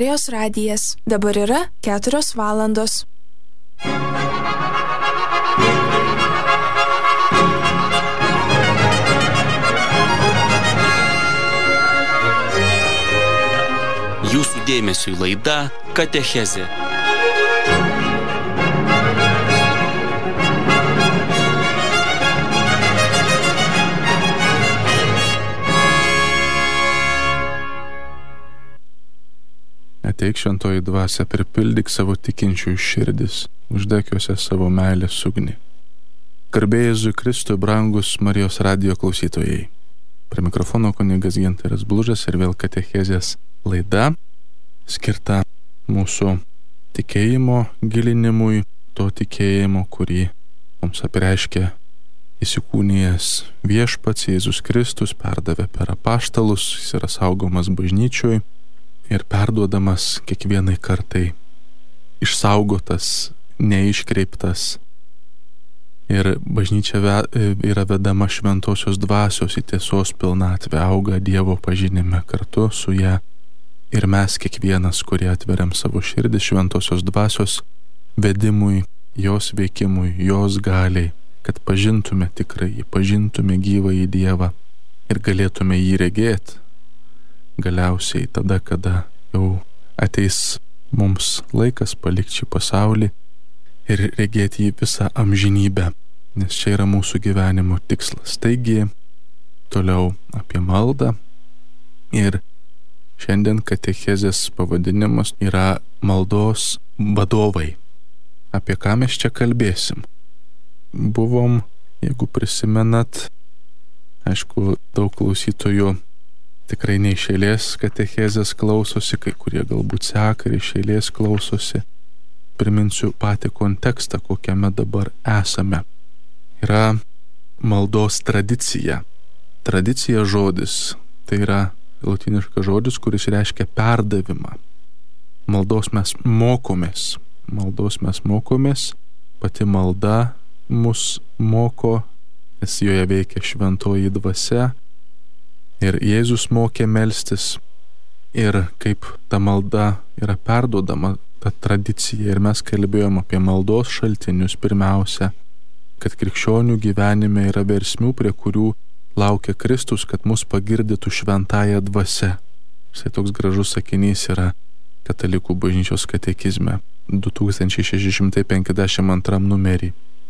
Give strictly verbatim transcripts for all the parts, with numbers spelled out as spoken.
Marijos radijas. Dabar yra keturios valandos. Jūsų dėmesiui laida Katechezė. Ateik šventoji dvasia, pripildyk savo tikinčiųjų širdis, uždek juose savo meilės ugnį. Garbė Jėzui Kristui, brangus Marijos radijo klausytojai. Prie mikrofono kunigas Gintaras Blužas ir vėl Katechezės laida, skirta mūsų tikėjimo gilinimui, to tikėjimo, kurį mums apreiškė įsikūnijęs viešpats Jėzus Kristus, perdavė per apaštalus, jis yra saugomas bažnyčioj ir perduodamas kiekvienai kartai, išsaugotas, neiškreiptas. Ir bažnyčia yra vedama šventosios dvasios į tiesos pilnatvę, auga Dievo pažinime kartu su ja. Ir mes kiekvienas, kurie atveriam savo širdį šventosios dvasios vedimui, jos veikimui, jos galiai, kad pažintume tikrai, pažintume gyvąjį Dievą ir galėtume jį regėti. Galiausiai tada, kada jau ateis mums laikas palikti šį pasaulį ir regėti jį visą amžinybę, nes čia yra mūsų gyvenimo tikslas. Taigi, toliau apie maldą. Ir šiandien katechezės pavadinimas yra maldos vadovai. Apie ką mes čia kalbėsim? Buvom, jeigu prisimenat, aišku, daug klausytojų tikrai ne iš eilės katechezės klausosi, kai kurie galbūt seka ir iš eilės klausosi. Priminsiu patį kontekstą, kokiame dabar esame. Yra maldos tradicija. Tradicija žodis, tai yra lotyniškas žodis, kuris reiškia perdavimą. Maldos mes mokomės. Maldos mes mokomės. Pati malda mus moko, nes joje veikia šventoji dvasia. Ir Jėzus mokė melstis. Ir kaip ta malda yra perduodama, ta tradicija. Ir mes kalbėjom apie maldos šaltinius pirmiausia, kad krikščionių gyvenime yra versmių, prie kurių laukia Kristus, kad mus pagirdytų šventąją dvasią. Štai toks gražus sakinys yra Katalikų bažnyčios katekizme du tūkstančiai šeši šimtai penkiasdešimt antram numerį.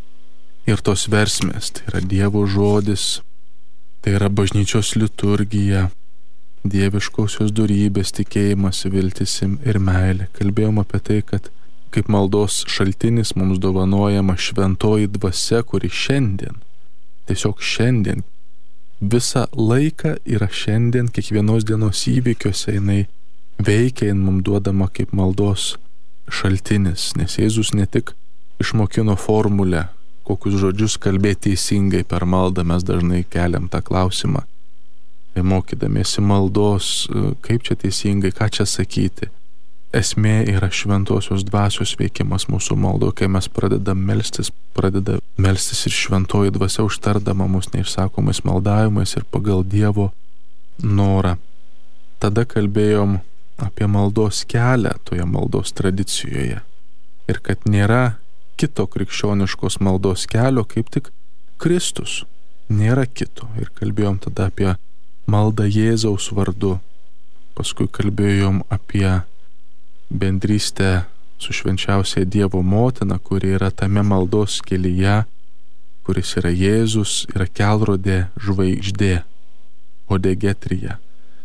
Ir tos versmės, tai yra Dievo žodis, tai yra bažnyčios liturgija, dieviškosios dorybės, tikėjimas, viltis ir meilė. Kalbėjom apie tai, kad kaip maldos šaltinis mums dovanojama šventoji dvasia, kuri šiandien, tiesiog šiandien, visą laiką yra šiandien, kiekvienos dienos įvykiuose jinai veikia, jinai mums duodama kaip maldos šaltinis, nes Jėzus ne tik išmokino formulę, kokius žodžius kalbėti teisingai per maldą, mes dažnai keliam tą klausimą, mokydamiesi maldos, kaip čia teisingai, ką čia sakyti. Esmė yra šventosios dvasios veikimas mūsų maldo, kai mes pradedam melstis, pradeda melstis ir šventoji dvasia užtardama mus neišsakomais maldavimais ir pagal Dievo norą. Tada kalbėjom apie maldos kelią toje maldos tradicijoje ir kad nėra kito krikščioniškos maldos kelio, kaip tik Kristus. Nėra kito. Ir kalbėjom tada apie maldą Jėzaus vardu. Paskui kalbėjom apie bendrystę su švenčiausia Dievo motina, kuri yra tame maldos kelyje, kuris yra Jėzus, yra kelrodė žvaigždė, odegetrija.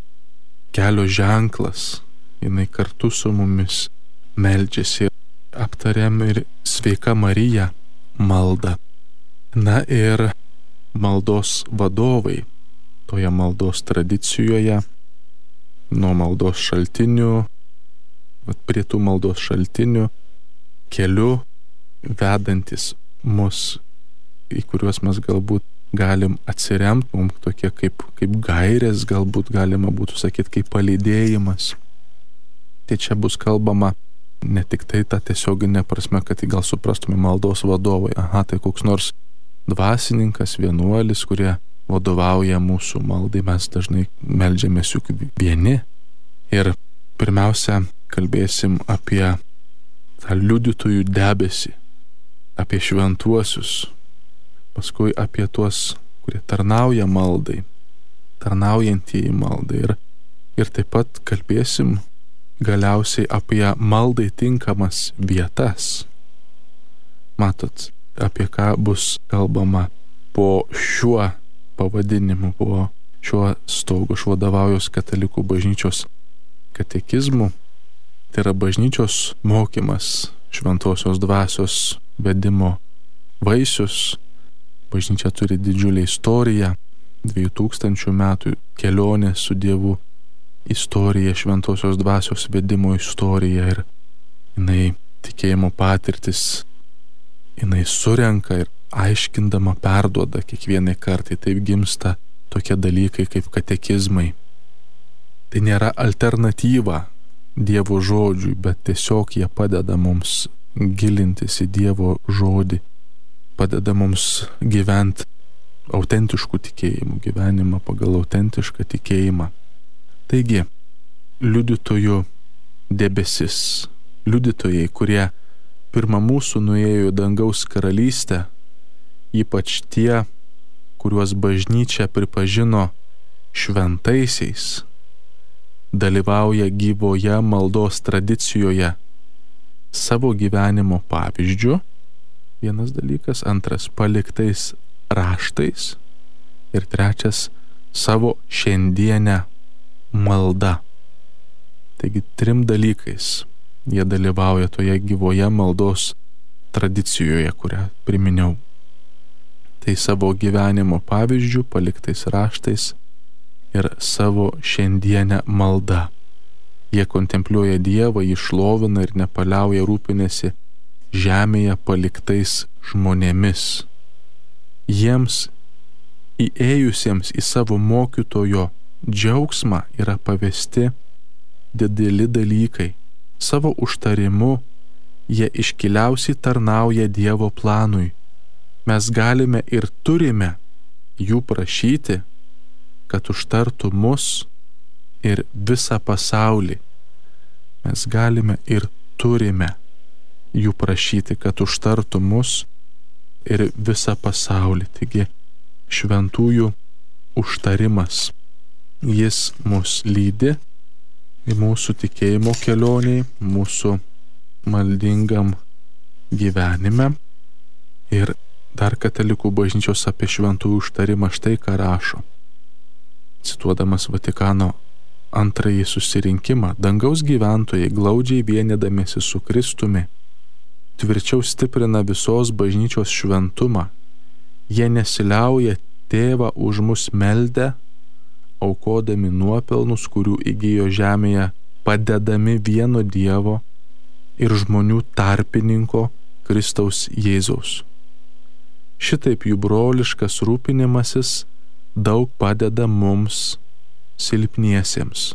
Kelio ženklas, jinai kartu su mumis meldžiasi. Aptariam ir sveika Marija maldą. Na ir maldos vadovai toje maldos tradicijoje, nuo maldos šaltinių, prie tų maldos šaltinių, keliu vedantis mus, į kuriuos mes galbūt galim atsiremti, mums tokie kaip, kaip gairės, galbūt galima būtų sakyti, kaip palydėjimas. Tai čia bus kalbama ne tik tai ta tiesioginė prasme, kad gal suprastume maldos vadovai, aha, tai koks nors dvasininkas, vienuolis, kurie vadovauja mūsų maldai, mes dažnai meldžiamės juk vieni. Ir pirmiausia, kalbėsim apie tą liudytojų debesį, apie šventuosius, paskui apie tuos, kurie tarnauja maldai, tarnaujantieji maldai. Ir, ir taip pat kalbėsim galiausiai apie maldai tinkamas vietas. Matot, apie ką bus kalbama po šiuo pavadinimu, po šiuo stogu. Aš vadovaujuos Katalikų bažnyčios katekizmu. Tai yra bažnyčios mokymas, šventosios dvasios vedimo vaisius. Bažnyčia turi didžiulę istoriją, dviejų tūkstančių metų kelionę su Dievu istorija, šventosios dvasios vedimo istorija, ir jinai tikėjimo patirtis, jinai surenka ir aiškindama perduoda kiekvienai kartai. Taip gimsta tokie dalykai kaip katekizmai. Tai nėra alternatyva Dievo žodžiui, bet tiesiog jie padeda mums gilintis į Dievo žodį, padeda mums gyventi autentiškų tikėjimų, gyvenimą pagal autentišką tikėjimą. Taigi, liudytojų debesis, liudytojai, kurie pirmą mūsų nuėjo į dangaus karalystę, ypač tie, kuriuos bažnyčia pripažino šventaisiais, dalyvauja gyvoje maldos tradicijoje savo gyvenimo pavyzdžiu. Vienas dalykas, antras paliktais raštais ir trečias savo šiandienę malda. Taigi trim dalykais jie dalyvauja toje gyvoje maldos tradicijoje, kurią priminiau. Tai savo gyvenimo pavyzdžių, paliktais raštais ir savo šiandienę maldą. Jie kontempliuoja Dievą, jį šlovina ir nepaliauja rūpinasi žemėje paliktais žmonėmis. Jiems įėjusiems į savo mokytojo džiaugsmą yra pavesti dideli dalykai. Savo užtarimu jie iškiliausiai tarnauja Dievo planui. Mes galime ir turime jų prašyti, kad užtartų mus ir visą pasaulį. Mes galime ir turime jų prašyti, kad užtartų mus ir visą pasaulį. Taigi šventųjų užtarimas, jis mus lydi į mūsų tikėjimo kelioniai, mūsų maldingam gyvenime. Ir dar Katalikų bažnyčios apie šventųjų užtarimą štai ką rašo. Cituodamas Vatikano antrąjį susirinkimą, dangaus gyventojai glaudžiai vienydamiesi su Kristumi tvirčiau stiprina visos bažnyčios šventumą. Jie nesiliauja tėvą už mus meldę, aukodami nuopelnus, kurių įgijo žemėje, padedami vieno Dievo ir žmonių tarpininko Kristaus Jėzaus. Šitaip jų broliškas rūpinimasis daug padeda mums silpniesiems.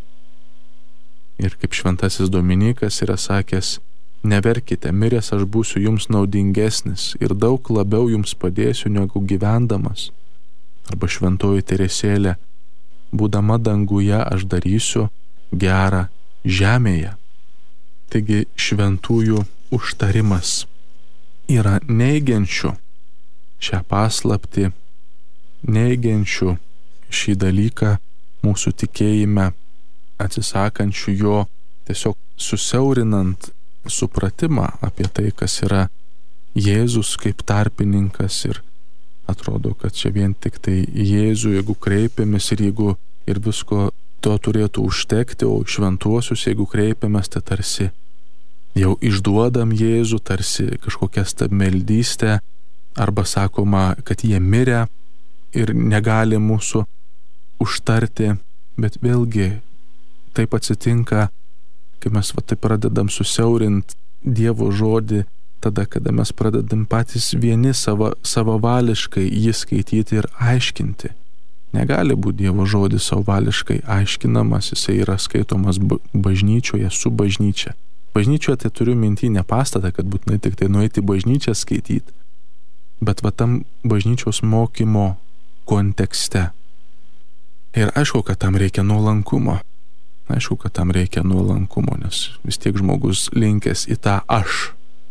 Ir kaip šventasis Dominikas yra sakęs, neverkite, miręs aš būsiu jums naudingesnis ir daug labiau jums padėsiu negu gyvendamas. Arba šventoji Teresėlė, būdama danguje aš darysiu gerą žemėje. Taigi šventųjų užtarimas yra neigiančių šią paslaptį, neigiančių šį dalyką mūsų tikėjime, atsisakančių jo, tiesiog susiaurinant supratimą apie tai, kas yra Jėzus kaip tarpininkas, ir atrodo, kad čia vien tik tai Jėzų, jeigu kreipiamės ir jeigu ir visko to turėtų užtekti, o šventuosius, jeigu kreipiamės, tai tarsi jau išduodam Jėzų, tarsi kažkokia stabmeldystė, arba sakoma, kad jie mirė ir negali mūsų užtarti, bet vėlgi taip atsitinka, kai mes va taip pradedam susiaurinti Dievo žodį, tada, kada mes pradedam patys vieni savo, savavališkai jį skaityti ir aiškinti. Negali būti Dievo žodis savavališkai aiškinamas, jisai yra skaitomas bažnyčioje su bažnyčia. Bažnyčioje tai turiu minty ne pastatą, kad būtinai tik tai nueiti į bažnyčią skaityti, bet va tam bažnyčios mokymo kontekste. Ir aišku, kad tam reikia nuolankumo. Aišku, kad tam reikia nuolankumo, nes vis tiek žmogus linkęs į tą aš.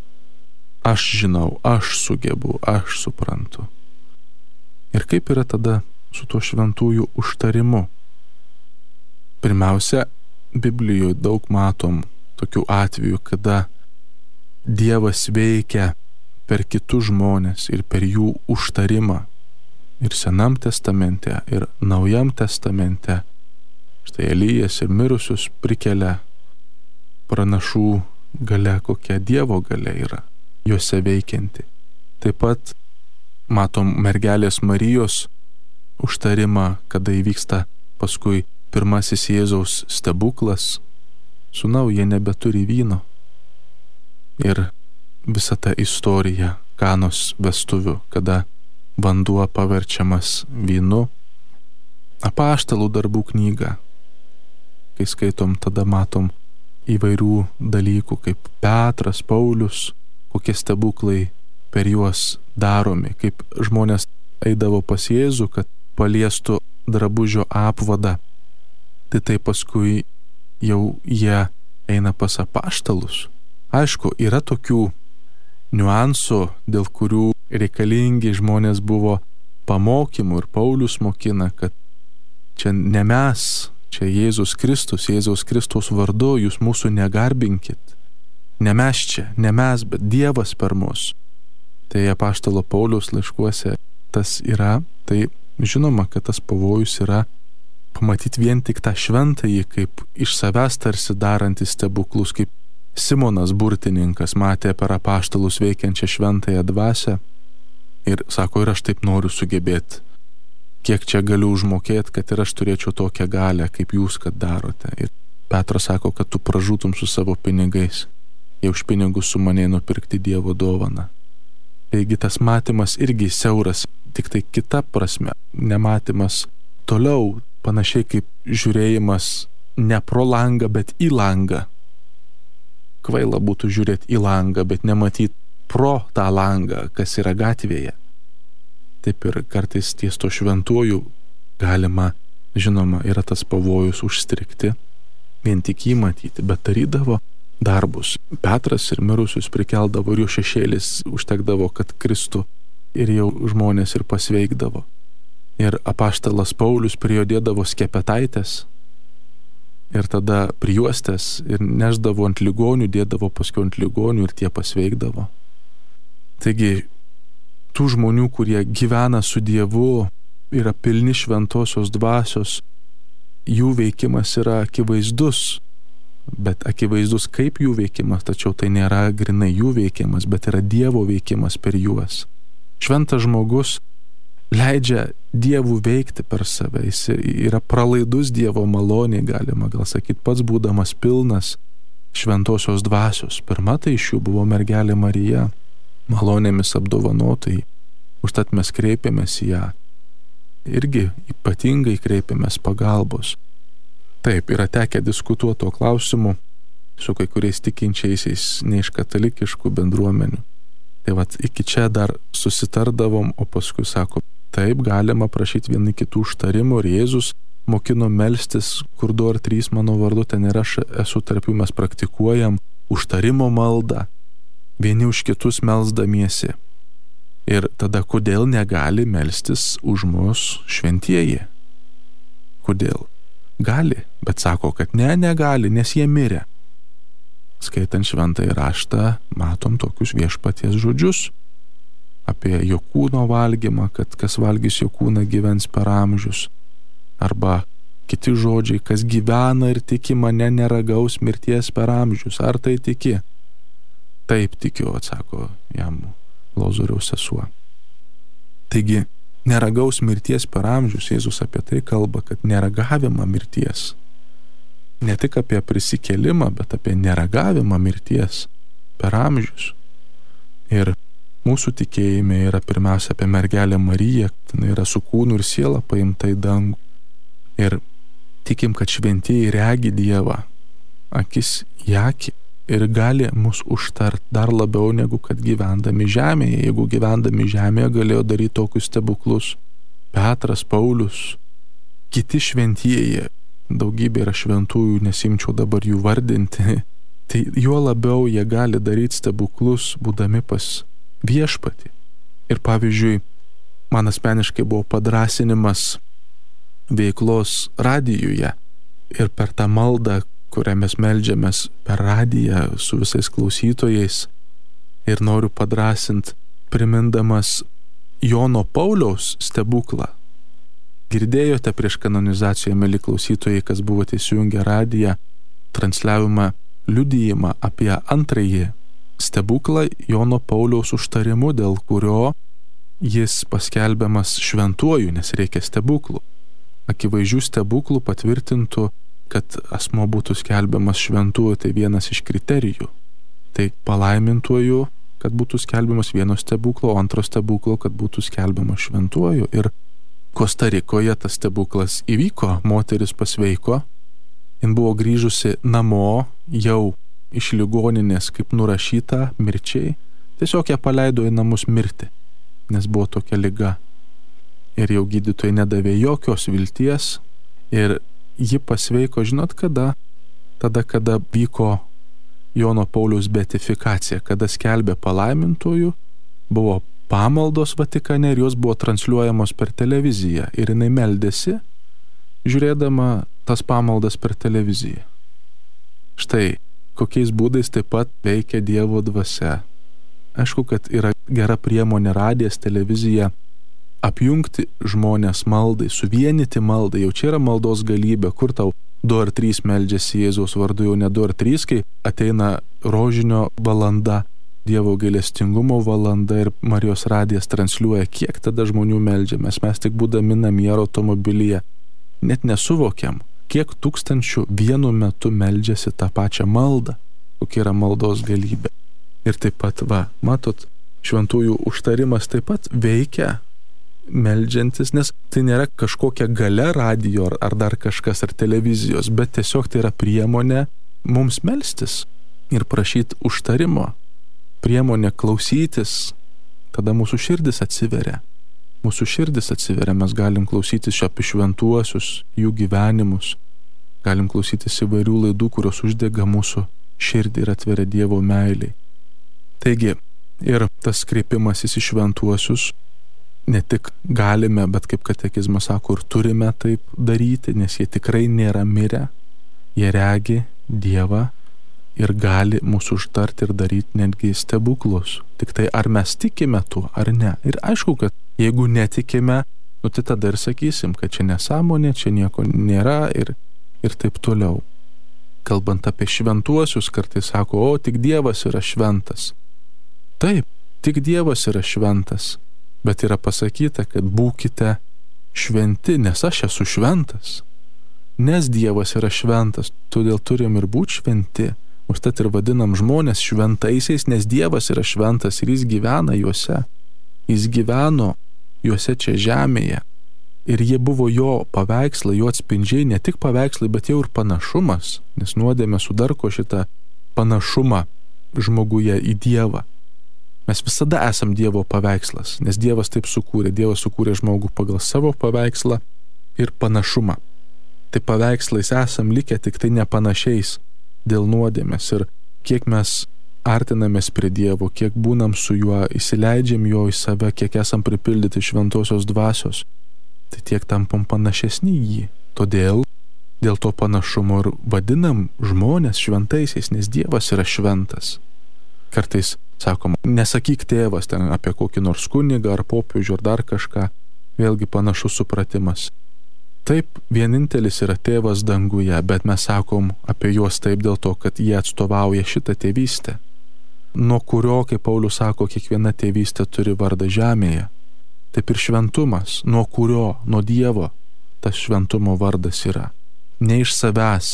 Aš žinau, aš sugebu, aš suprantu. Ir kaip yra tada su tuo šventųjų užtarimu? Pirmiausia, Biblijoje daug matom tokių atvejų, kada Dievas veikia per kitus žmonės ir per jų užtarimą. Ir Senam testamente, ir Naujam testamente. Štai Elijas ir mirusius prikelia pranašų galia, kokia Dievo galia yra juose veikianti. Taip pat matom mergelės Marijos užtarimą, kada įvyksta paskui pirmasis Jėzaus stebuklas. Sūnau, jie nebeturi vyno. Ir visa ta istorija Kanos vestuvių, kada vanduo paverčiamas vynu. Apaštalų darbų knyga. Kai skaitom, tada matom įvairių dalykų, kaip Petras, Paulius, kokie stebuklai per juos daromi, kaip žmonės eidavo pas Jėzų, kad paliestų drabužio apvadą. Tai tai paskui jau jie eina pas apaštalus. Aišku, yra tokių niuansų, dėl kurių reikalingi žmonės buvo pamokymų, ir Paulius mokina, kad čia ne mes, čia Jėzus Kristus, Jėzaus Kristaus vardu, jūs mūsų negarbinkit. Ne mes čia, ne mes, bet Dievas per mus. Tai apaštalo Pauliaus laiškuose tas yra, tai žinoma, kad tas pavojus yra pamatyti vien tik tą šventąjį, kaip iš savęs tarsi darantis stebuklus, kaip Simonas burtininkas matė per apaštalus veikiančią šventąją dvasią ir sako, ir aš taip noriu sugebėti. Kiek čia galiu užmokėti, kad ir aš turėčiau tokią galę, kaip jūs, kad darote. Ir Petras sako, kad tu pražūtum su savo pinigais, jei už pinigus su maniai nupirkti Dievo dovaną. Taigi tas matymas irgi siauras, tik tai kita prasme, nematymas toliau, panašiai kaip žiūrėjimas ne pro langą, bet į langą. Kvaila būtų žiūrėti į langą, bet nematyti pro tą langą, kas yra gatvėje. Taip ir kartais ties to šventuoju galima, žinoma, yra tas pavojus užstrigti, vien tik jį matyti, bet darydavo darbus. Petras ir mirusius prikeldavo, ir jo šešėlis užtekdavo, kad kristų, ir jau žmonės ir pasveikdavo. Ir apaštalas Paulius prie jo dėdavo skepetaitės, ir tada prijuostės, ir neždavo ant ligonių, dėdavo paskui ant ligonių, ir tie pasveikdavo. Taigi, tų žmonių, kurie gyvena su Dievu, yra pilni šventosios dvasios, jų veikimas yra akivaizdus, bet akivaizdus kaip jų veikimas, tačiau tai nėra grinai jų veikimas, bet yra Dievo veikimas per juos. Šventas žmogus leidžia Dievų veikti per save, jis yra pralaidus Dievo maloniai, galima gal sakyti, pats būdamas pilnas šventosios dvasios. Pirma tai iš jų buvo mergelė Marija, malonėmis apdovanotai, užtat mes kreipiamės į ją. Irgi ypatingai kreipiamės pagalbos. Taip, yra tekę diskutuoti tuo klausimu su kai kuriais tikinčiaisiais ne iš katalikiškų bendruomenių. Tai vat iki čia dar susitardavom, o paskui sako, taip, galima prašyti vieni kitų užtarimų, ir Jėzus mokino melstis, kur du ar trys mano vardu, ten ir aš esu tarp jų, mes praktikuojam užtarimo maldą, vieni už kitus melsdamiesi. Ir tada kodėl negali melstis už mus šventieji? Kodėl? Gali, bet sako, kad ne, negali, nes jie mirė. Skaitant šventąjį raštą, matom tokius viešpaties žodžius apie jo kūno valgymą, kad kas valgys jo kūną gyvens per amžius. Arba kiti žodžiai, kas gyvena ir tiki mane, neragaus mirties per amžius. Ar tai tiki? Taip tikiu, atsako jam Lozoriaus sesuo. Taigi, neragaus mirties per amžius, Jėzus apie tai kalba, kad neragavimą mirties. Ne tik apie prisikėlimą, bet apie neragavimą mirties per amžius. Ir mūsų tikėjime yra pirmiausia apie mergelę Mariją, jinai yra su kūnu ir siela paimta į dangų. Ir tikim, kad šventieji regi Dievą, akis į akį, ir gali mus užtart dar labiau negu kad gyvendami žemėje. Jeigu gyvendami žemėje galėjo daryti tokius stebuklus Petras, Paulius, kiti šventieji daugybė yra šventųjų, nesimčiau dabar jų vardinti, tai juo labiau jie gali daryti stebuklus, būdami pas viešpatį. Ir pavyzdžiui, man asmeniškai buvo padrasinimas veiklos radijuje ir per tą maldą, kurią mes meldžiamės per radiją su visais klausytojais, ir noriu padrasinti, primindamas Jono Pauliaus stebuklą. Girdėjote prieš kanonizaciją, mėly klausytojai, kas buvote įsijungę radiją, transliavimą, liudijimą apie antrąjį stebuklą Jono Pauliaus užtarimu, dėl kurio jis paskelbiamas šventuoju, nes reikia stebuklų. Akivaizdžių stebuklų patvirtintų, kad asmo būtų skelbiamas šventuoju, tai vienas iš kriterijų. Tai palaimintuoju, kad būtų skelbiamas vieno stebuklo, o antro stebuklo, kad būtų skelbiamas šventuoju. Ir Kostarikoje tas stebuklas įvyko, moteris pasveiko, jin buvo grįžusi namo jau iš ligoninės kaip nurašyta mirčiai, tiesiog ją paleido į namus mirti, nes buvo tokia liga. Ir jau gydytojai nedavė jokios vilties ir ji pasveiko, žinot kada? Tada, kada vyko Jono Pauliaus beatifikacija, kada skelbė palaimintojų, buvo pamaldos Vatikane ir jos buvo transliuojamos per televiziją ir jinai meldėsi, žiūrėdama tas pamaldas per televiziją. Štai, kokiais būdais taip pat veikia Dievo dvasia. Aišku, kad yra gera priemonė radijas, televizija, apjungti žmonės maldai, suvienyti maldai, jau čia yra maldos galybė, kur tau du ar trys meldžiasi Jėzaus vardu, jau ne du ar trys, kai ateina rožinio valanda, Dievo gailestingumo valanda ir Marijos radijas transliuoja, kiek tada žmonių meldžiamės, mes tik būdami namie ar automobilyje, net nesuvokiam, kiek tūkstančių vienu metu meldžiasi tą pačią maldą, kokia yra maldos galybė. Ir taip pat, va, matot, šventųjų užtarimas taip pat veikia meldžiantis, nes tai nėra kažkokia galia radijo ar, ar dar kažkas ar televizijos, bet tiesiog tai yra priemonė mums melstis ir prašyti užtarimo, priemonė klausytis, tada mūsų širdis atsiveria. Mūsų širdis atsiveria, mes galim klausytis apie šventuosius, jų gyvenimus, galim klausytis įvairių laidų, kurios uždega mūsų širdį ir atveria Dievo meiliai. Taigi, ir tas kreipimasis į šventuosius ne tik galime, bet kaip katekizmas sako, ir turime taip daryti, nes jie tikrai nėra mirę, jie regi Dievą ir gali mūsų užtarti ir daryti netgi stebuklus. Tik tai ar mes tikime tuo, ar ne. Ir aišku, kad jeigu netikime, nu tai tada ir sakysim, kad čia nesąmonė, čia nieko nėra ir, ir taip toliau. Kalbant apie šventuosius, kartais sako, o tik Dievas yra šventas. Taip, tik Dievas yra šventas, bet yra pasakyta, kad būkite šventi, nes aš esu šventas. Nes Dievas yra šventas, todėl turim ir būti šventi. Užtat ir vadinam žmonės šventaisiais, nes Dievas yra šventas ir jis gyvena juose. Jis gyveno juose čia žemėje. Ir jie buvo jo paveikslai, jo atspindžiai, ne tik paveikslai, bet jau ir panašumas, nes nuodėmė sudarko šitą panašumą žmoguje į Dievą. Mes visada esam Dievo paveikslas, nes Dievas taip sukūrė. Dievas sukūrė žmogų pagal savo paveikslą ir panašumą. Tai paveikslais esam likę, tik tai nepanašiais dėl nuodėmės. Ir kiek mes artinamės prie Dievo, kiek būnam su juo, įsileidžiam jo į save, kiek esam pripildyti šventosios dvasios, tai tiek tampam panašesni į jį. Todėl dėl to panašumo ir vadinam žmonės šventaisiais, nes Dievas yra šventas. Kartais sakoma, nesakyk tėvas ten apie kokį nors kunigą ar popiežių ar dar kažką, vėlgi panašus supratimas. Taip, vienintelis yra tėvas danguje, bet mes sakom apie juos taip dėl to, kad jie atstovauja šitą tėvystę, nuo kurio, kaip Paulius sako, kiekviena tėvystė turi vardą žemėje. Taip ir šventumas, nuo kurio, nuo Dievo tas šventumo vardas yra, ne iš savęs.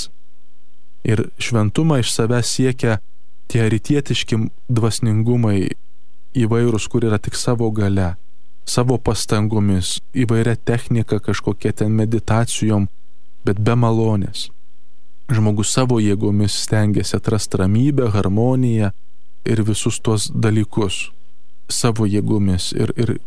Ir šventumą iš savęs siekia tie rytietiški dvasningumai įvairūs, kur yra tik savo gale, savo pastangomis, įvairia technika kažkokia ten meditacijom, bet be malonės. Žmogus savo jėgomis stengiasi atrasti ramybę, harmoniją ir visus tuos dalykus savo jėgomis ir, ir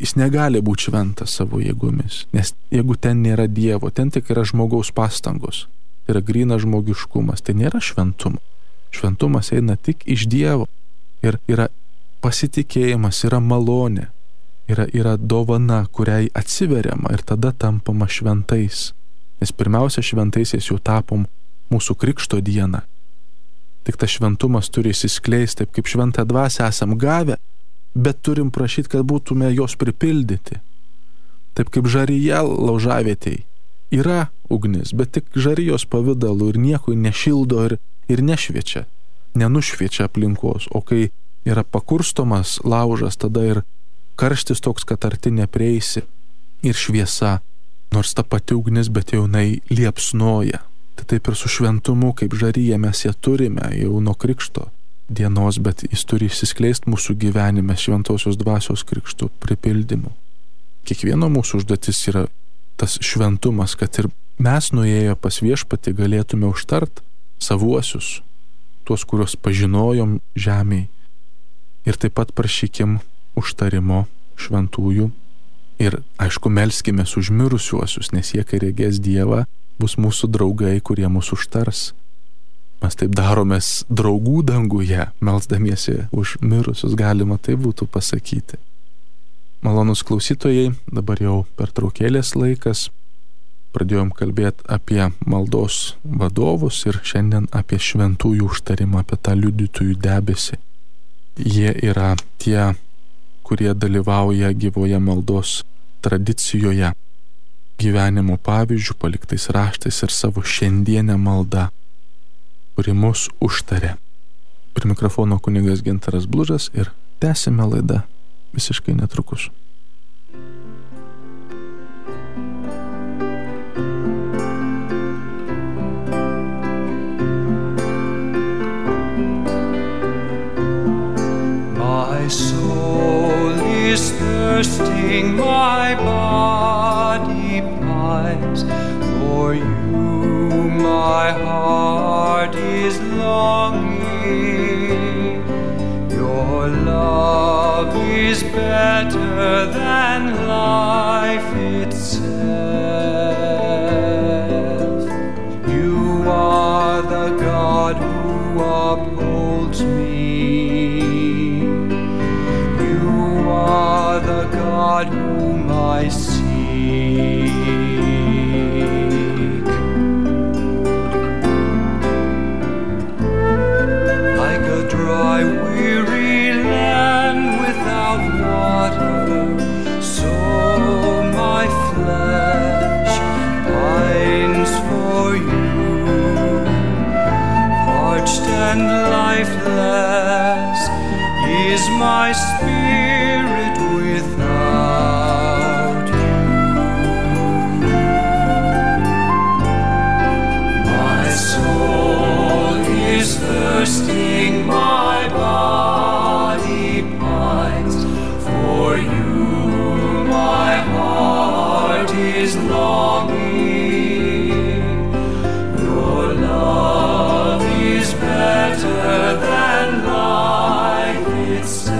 jis negali būti šventas savo jėgomis, nes jeigu ten nėra Dievo, ten tik yra žmogaus pastangos, tai yra grynas žmogiškumas, tai nėra šventumo. Šventumas eina tik iš Dievo ir yra pasitikėjimas, yra malonė, yra, yra dovana, kuriai atsiveriama ir tada tampama šventais. Nes pirmiausia, šventaisiais jau tapom mūsų krikšto dieną. Tik tas šventumas turi įsiskleisti, taip kaip šventą dvasią esam gavę, bet turim prašyti, kad būtume jos pripildyti. Taip kaip žaryje laužavietėj yra ugnis, bet tik žarijos pavidalu ir nieko nešildo ir, ir nešviečia, nenušviečia aplinkos. O kai yra pakurstomas laužas, tada ir karštis toks, kad arti neprieisi, ir šviesa, nors ta pati ugnis, bet jau jinai liepsnoja. Tai taip ir su šventumu, kaip žaryje mes ją turime jau nuo krikšto dienos, bet jis turi įsiskleisti mūsų gyvenime šventosios dvasios krikštų pripildymu. Kiekvieno mūsų užduotis yra tas šventumas, kad ir mes nuėję pas viešpatį galėtume užtart savuosius, tuos, kuriuos pažinojom žemėj. Ir taip pat prašykim užtarimo šventųjų ir, aišku, melskimės už mirusiuosius, nes jie, kai regės Dievą, bus mūsų draugai, kurie mūsų užtars. Mes taip daromės draugų danguje, melsdamiesi už mirusius, galima tai būtų pasakyti. Malonus klausytojai, dabar jau pertraukėlės laikas. Pradėjom kalbėti apie maldos vadovus ir šiandien apie šventųjų užtarimą, apie tą liudytojų debesį. Jie yra tie, kurie dalyvauja gyvoje maldos tradicijoje, gyvenimo pavyzdžių, paliktais raštais ir savo šiandienę maldą, kuri mus užtarė. Prie mikrofono kunigas Gintaras Blužas ir tęsime laidą visiškai netrukus. My soul is thirsting, my body pines for you, my heart is longing. Your love is better than life itself. You are the God who upholds me. You are the God whom I seek. Like a dry, weary land without water, so my flesh pines for you. Parched and lifeless is my spirit without you. My soul is thirsting, my body pines for you, my heart is longing. Your love is better than life itself.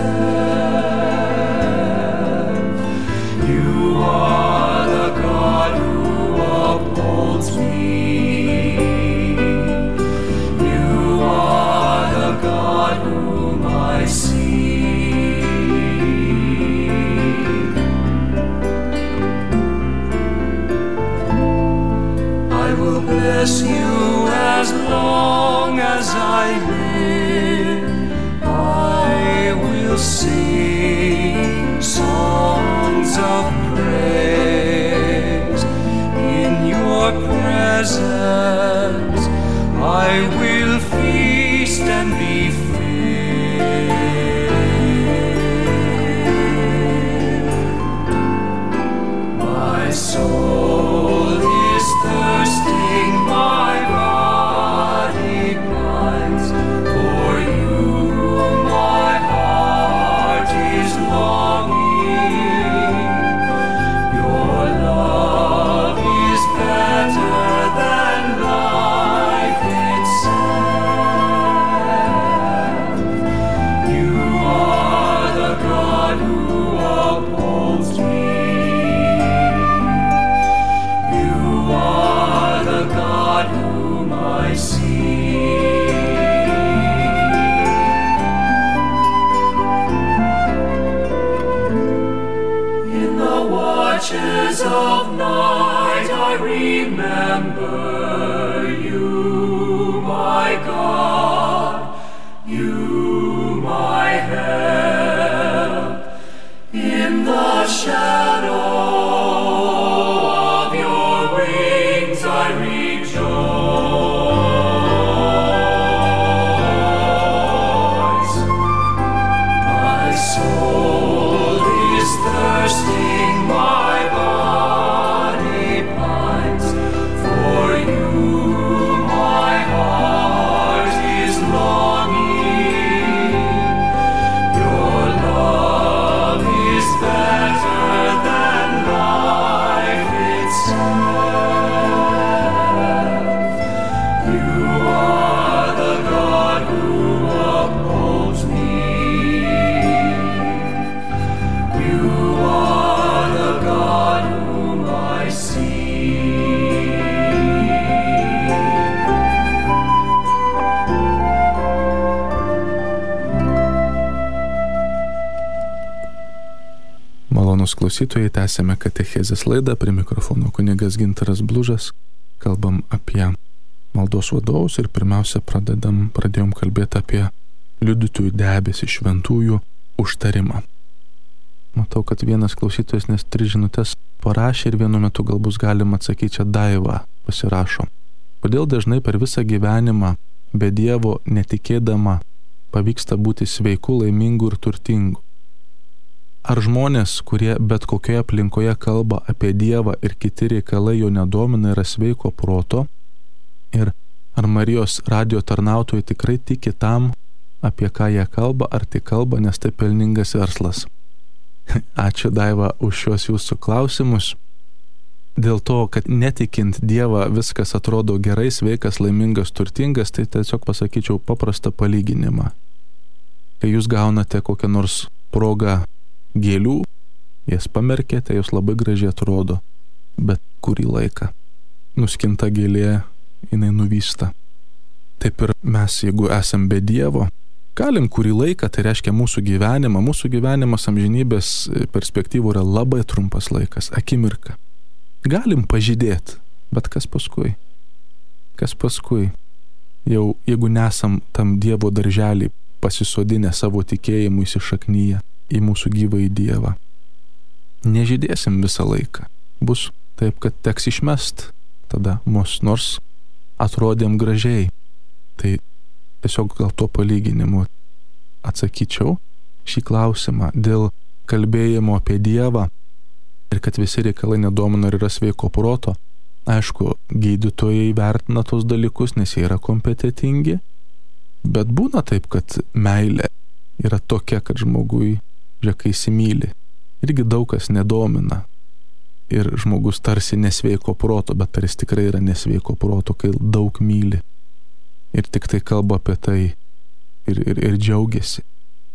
You are the God who upholds me. You are the God whom I seek. I will bless you as long as I live. I will sing songs of praise. In your presence I will feast and be filled. My soul is thirsting, my body pines for you, my heart is of night I remember you, my God, you, my help. In the shadow of your wings I rejoice. My soul is thirsting, my body pines for you, my heart is longing. Your love is better than life itself. You are the God who upholds me. You are the God whom I see. Malonūs klausytojai, tęsėme katechezės laidą, prie mikrofono kunigas Gintaras Blužas. Kalbam apie maldos vadovus ir pirmiausia pradedam, pradėjom kalbėti apie liudytojų debesį, šventųjų užtarimą. Matau, kad vienas klausytojas nes tris žinutės parašė ir vienu metu gal bus galima atsakyti, čia Daiva pasirašo. Kodėl dažnai per visą gyvenimą be Dievo netikėdama pavyksta būti sveiku, laimingu ir turtingu? Ar žmonės, kurie bet kokioje aplinkoje kalba apie Dievą ir kiti reikalai jo nedomina, yra sveiko proto? Ir ar Marijos radijo tarnautojai tikrai tiki tam, apie ką jie kalba, ar tik kalba, nes tai pelningas verslas? Ačiū Daiva už šios jūsų klausimus. Dėl to, kad netikint Dievą viskas atrodo gerai, sveikas, laimingas, turtingas, tai tiesiog pasakyčiau paprastą palyginimą. Kai jūs gaunate kokią nors progą gėlių, jas pamerkėte, jos labai gražiai atrodo, bet kurį laiką nuskinta gėlė, jinai nuvysta. Taip ir mes, jeigu esam be Dievo, galim kurį laiką, tai reiškia mūsų gyvenimą, mūsų gyvenimas amžinybės perspektyvų yra labai trumpas laikas, akimirka. Galim pažydėti, bet kas paskui? Kas paskui? Jau jeigu nesam tam Dievo darželį pasisodinę savo tikėjimu įsišaknyje į mūsų gyvąjį Dievą, nežydėsim visą laiką. Bus taip, kad teks išmest tada mus, nors atrodėm gražiai. Tai tiesiog gal tuo palyginimu atsakyčiau šį klausimą dėl kalbėjimo apie Dievą ir kad visi reikalai nedomina ir yra sveiko proto. Aišku, gydytojai vertina tos dalykus, nes jie yra kompetentingi, bet būna taip, kad meilė yra tokia, kad žmogui, žiūrėk, įsimyli. Irgi daug kas nedomina. Ir žmogus tarsi nesveiko proto, bet ar jis tikrai yra nesveiko proto, kai daug myli. Ir tik tai kalba apie tai ir, ir, ir džiaugiasi.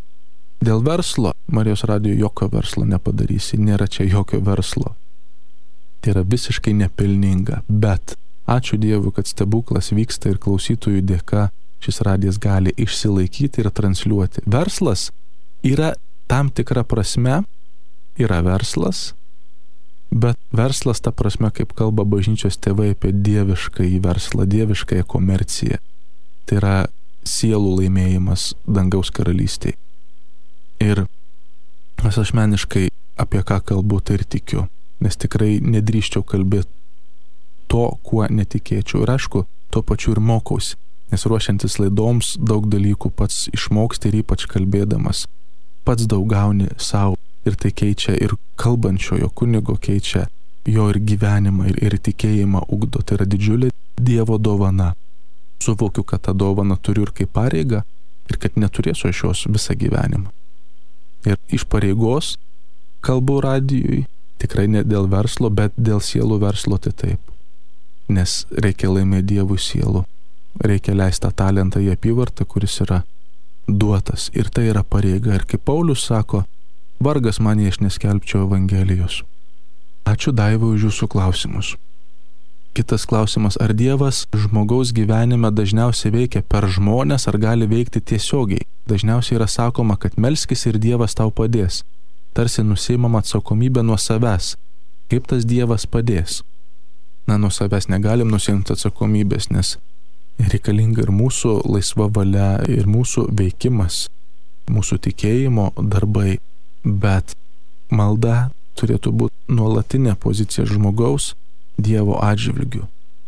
Dėl verslo, Marijos radijo jokio verslo nepadarysi, nėra čia jokio verslo. Tai yra visiškai nepelninga, bet ačiū Dievui, kad stebuklas vyksta ir klausytojų dėka šis radijas gali išsilaikyti ir transliuoti. Verslas yra tam tikra prasme, yra verslas, bet verslas ta prasme, kaip kalba bažnyčios tėvai apie dieviškąjį verslą, dieviškąją komerciją. Tai yra sielų laimėjimas dangaus karalystėje. Ir aš asmeniškai apie ką kalbu, tai ir tikiu, nes tikrai nedrįščiau kalbėti to, kuo netikėčiau. Ir aišku, tuo pačiu ir mokausi, nes ruošiantis laidoms daug dalykų pats išmoksti ir ypač kalbėdamas. Pats daug gauni savo ir tai keičia ir kalbančiojo kunigo, keičia jo ir gyvenimą ir, ir tikėjimą ugdo. Tai yra didžiulė Dievo dovana. Suvokiu, kad tą dovaną turiu ir kaip pareigą ir kad neturėsiu aš jos visą gyvenimą. Ir iš pareigos kalbu radijui, tikrai ne dėl verslo, bet dėl sielų verslo tai taip. Nes reikia laimėti Dievų sielų. Reikia leisti tą talentą į apyvartą, kuris yra duotas. Ir tai yra pareiga. Ir kaip Paulius sako, vargas man, jei aš neskelbčiau Evangelijos. Ačiū Daivai už jūsų klausimus. Kitas klausimas, ar Dievas žmogaus gyvenime dažniausiai veikia per žmones, ar gali veikti tiesiogiai? Dažniausiai yra sakoma, kad melskis ir Dievas tau padės. Tarsi nusiimama atsakomybė nuo savęs. Kaip tas Dievas padės? Na, nuo savęs negalim nusimti atsakomybės, nes reikalinga ir mūsų laisva valia, ir mūsų veikimas, mūsų tikėjimo darbai, bet malda turėtų būti nuolatinė pozicija žmogaus Dievo atžvilgiu.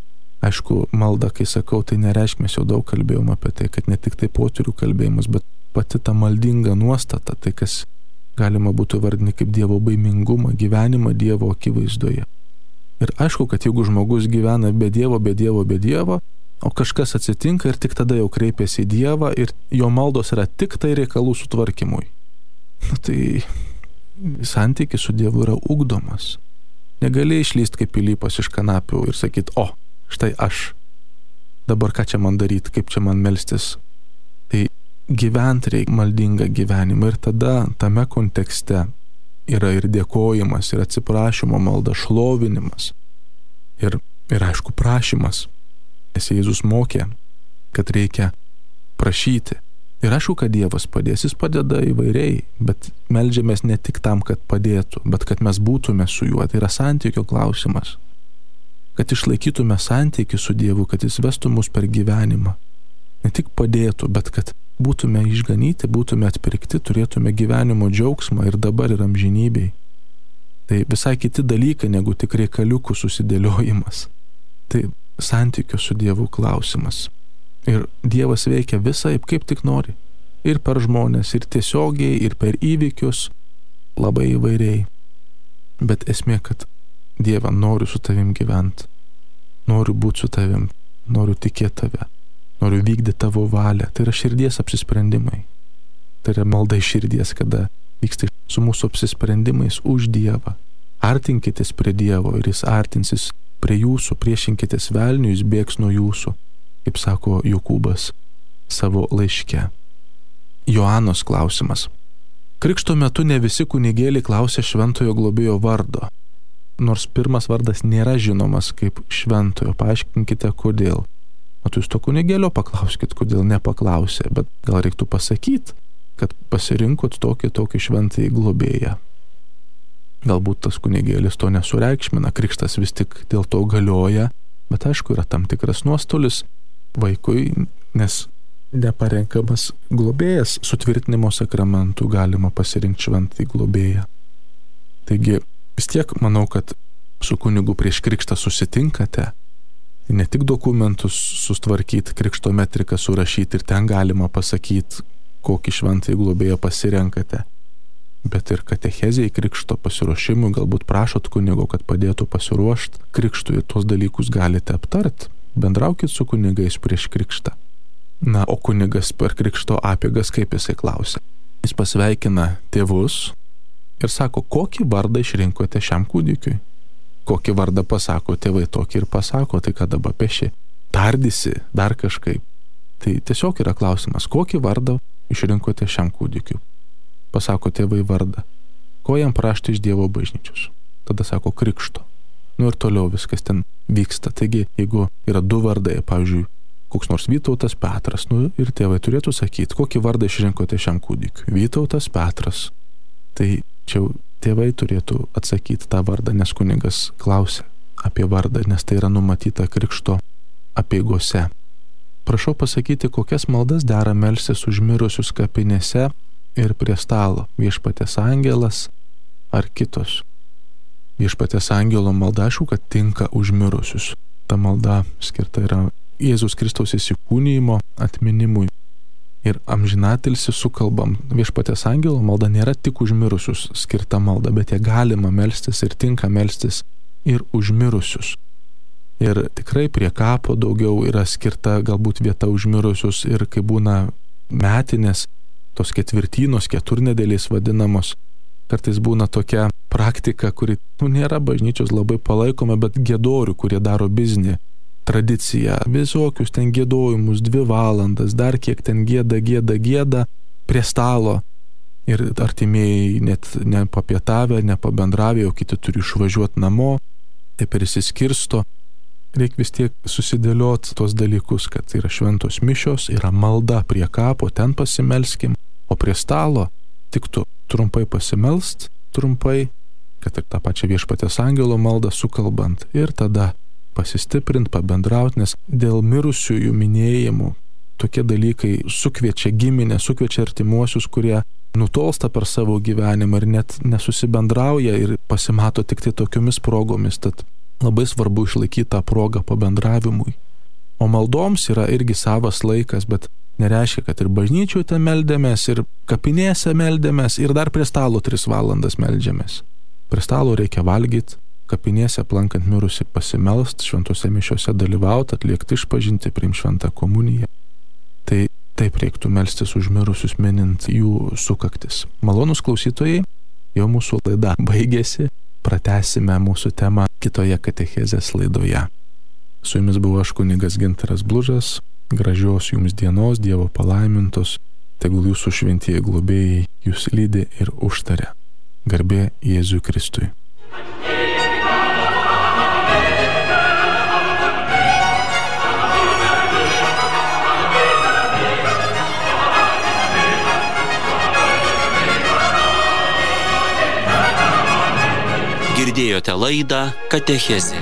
Aišku, malda, kai sakau, tai nereiškia, mes jau daug kalbėjom apie tai, kad ne tik tai potyrių kalbėjimas, bet pati ta maldinga nuostata, tai kas galima būtų vardinti kaip Dievo baimingumą, gyvenimą Dievo akivaizdoje. Ir aišku, kad jeigu žmogus gyvena be Dievo, be Dievo, be Dievo, o kažkas atsitinka ir tik tada jau kreipiasi į Dievą ir jo maldos yra tik tai reikalų sutvarkymui. Na tai santykis su Dievu yra ugdomas. Negali išlysti kaip pilypas iš kanapių ir sakyti, o, štai aš, dabar ką čia man daryti, kaip čia man melstis. Tai gyventi reikia maldingą gyvenimą ir tada tame kontekste yra ir dėkojimas, ir atsiprašymo malda, šlovinimas ir, ir aišku prašymas. Nes Jėzus mokė, kad reikia prašyti. Ir aišku, kad Dievas padės, jis padeda įvairiai, bet meldžiamės ne tik tam, kad padėtų, bet kad mes būtume su juo. Tai yra santykio klausimas. Kad išlaikytume santykį su Dievu, kad jis vestų mus per gyvenimą. Ne tik padėtų, bet kad būtume išganyti, būtume atpirkti, turėtume gyvenimo džiaugsmą ir dabar ir amžinybėj. Tai visai kiti dalykai negu tik reikaliukų susidėliojimas. Tai santykio su Dievu klausimas. Ir Dievas veikia visai kaip tik nori. Ir per žmonės, ir tiesiogiai, ir per įvykius, labai įvairiai. Bet esmė, kad Dieve, noriu su tavim gyventi, noriu būti su tavim, noriu tikėti tave, noriu vykdyti tavo valią. Tai yra širdies apsisprendimai. Tai yra malda iš širdies, kada vyksta su mūsų apsisprendimais už Dievą. Artinkitės prie Dievo ir jis artinsis prie jūsų, priešinkitės velniui, jis bėgs nuo jūsų, kaip sako Jokūbas savo laiške. Joanos klausimas. Krikšto metu ne visi kunigėliai klausė šventojo globėjo vardo, nors pirmas vardas nėra žinomas kaip šventojo. Paaiškinkite, kodėl. O tu jūs to kunigėlio paklauskit, kodėl nepaklausė, bet gal reiktų pasakyti, kad pasirinkot tokį tokį šventąjį globėją. Galbūt tas kunigėlis to nesureikšmina, krikštas vis tik dėl to galioja, bet aišku, yra tam tikras nuostolis vaikui, nes neparenkamas globėjas sutvirtinimo sakramentų galima pasirinkti šventąjį globėją. Taigi, vis tiek manau, kad su kunigu prieš krikštą susitinkate, ne tik dokumentus sustvarkyti, krikšto metriką surašyti ir ten galima pasakyti, kokį šventąjį globėją pasirenkate, bet ir katechezijai krikšto pasiruošimui, galbūt prašot kunigo, kad padėtų pasiruošti krikštui ir tuos dalykus galite aptart. Bendraukit su kunigais prieš krikštą. Na, o kunigas per krikšto apeigas kaip jisai klausia? Jis pasveikina tėvus ir sako, kokį vardą išrinkote šiam kūdikiui? Kokį vardą pasako tėvai, tokį ir pasako, tai ką dabar peši? Tardysi, dar kažkaip. Tai tiesiog yra klausimas, kokį vardą išrinkote šiam kūdikiui? Pasako tėvai vardą. Ko jam prašti iš Dievo bažnyčios? Tada sako krikšto. Nu ir toliau viskas ten vyksta. Taigi, jeigu yra du vardai, pavyzdžiui, koks nors Vytautas Petras, nu ir tėvai turėtų sakyti, kokį vardą išrinkote šiam kūdikiui? Vytautas Petras. Tai čia tėvai turėtų atsakyti tą vardą, nes kunigas klausia apie vardą, nes tai yra numatyta krikšto apeigose. Prašau pasakyti, kokias maldas dera melstis už mirusius kapinėse ir prie stalo, Viešpaties angelas ar kitos. Viešpaties angelo malda, aišku, kad tinka už mirusius. Ta malda skirta yra Jėzus Kristaus įsikūnijimo atminimui. Ir amžinatilsį sukalbam, Viešpaties angelo malda nėra tik už mirusius skirta malda, bet ją galima melstis ir tinka melstis ir už mirusius. Ir tikrai prie kapo daugiau yra skirta galbūt vieta už mirusius ir kai būna metinės, tos ketvirtynos, keturnedėlės vadinamos, kartais būna tokia praktika, kuri nu, nėra bažnyčios labai palaikoma, bet giedorių, kurie daro biznį, tradiciją, visokius ten giedojimus, dvi valandas, dar kiek ten gėda, gėda, gėda prie stalo. Ir artimieji net nepapietavę, nepabendravę, o kiti turi išvažiuoti namo, taip ir išsiskirsto. Reikia vis tiek susidėlioti tos dalykus, kad yra šventos mišios, yra malda prie kapo, ten pasimelskim, o prie stalo tik tu trumpai pasimelst, trumpai kad ir tą pačią Viešpaties angelo maldą sukalbant ir tada pasistiprint, pabendraut, nes dėl mirusiųjų minėjimų tokie dalykai sukviečia giminę, sukviečia artimuosius, kurie nutolsta per savo gyvenimą ir net nesusibendrauja ir pasimato tik tai tokiomis progomis, tad labai svarbu išlaikyti tą progą pabendravimui. O maldoms yra irgi savas laikas, bet nereiškia, kad ir bažnyčių ten meldėmės, ir kapinėse meldėmės, ir dar prie stalo tris valandas meldžiamės. Prie stalo reikia valgyti, kapinėse aplankant mirusi pasimelst, šventose mišiose dalyvauti, atliekti išpažinti, priimti šventą komuniją. Tai taip reiktų melstis už mirusius, minint jų sukaktis. Malonūs klausytojai, jau mūsų laida baigėsi, pratęsime mūsų temą kitoje katechezės laidoje. Su jumis buvo aš kunigas Gintaras Blužas, gražios jums dienos, Dievo palaimintos, tegul jūsų šventieji globėjai jūs lydi ir užtaria. Garbė Jėzui Kristui. Girdėjote laidą Katechezė.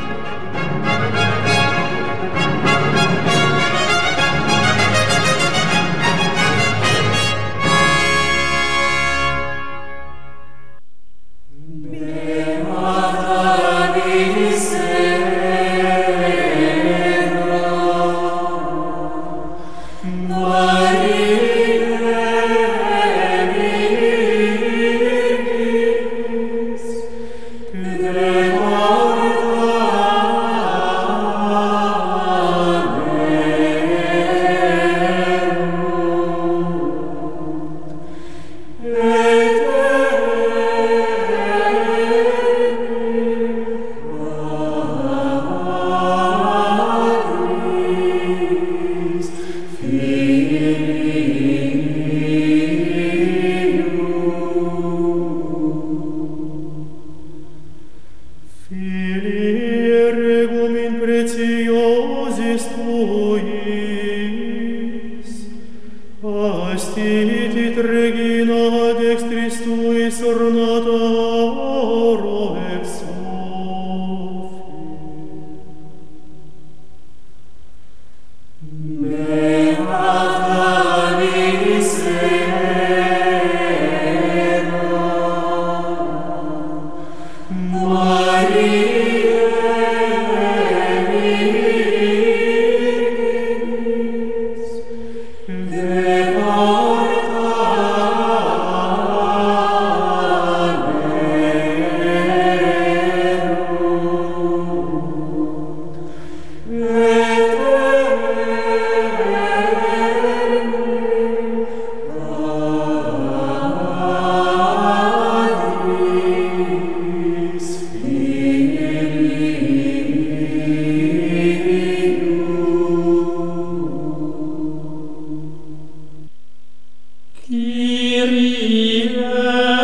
Kyrie